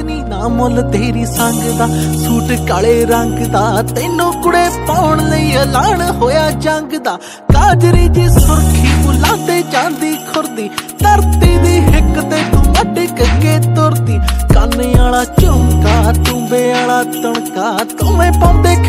ਨੀ ਨਾ ਮੁੱਲ ਤੇਰੀ ਸੰਗ ਦਾ। ਸੂਟ ਕਾਲੇ ਰੰਗ ਦਾ ਤੈਨੂੰ ਕੁੜੇ ਪਾਉਣ ਲਈ ਐਲਾਨ ਹੋਇਆ ਜੰਗ ਦਾ। ਕਾਜਰੀ ਜੀ ਸੁਰਖੀ ਫੁੱਲਾਂ ਤੇ ਜਾਂਦੀ ਖੁਰਦੀ, ਧਰਤੀ ਦੀ ਹਿੱਕ ਤੇ ਤੂੰ ਅਟਕ ਕੇ ਤੁਰਦੀ। ਕਾਨੇ ਵਾਲਾ ਝੁਮਕਾ, ਟੂੰਬੇ ਵਾਲਾ ਤਣਕਾ, ਦੋਵੇਂ ਪਾਉਂਦੇ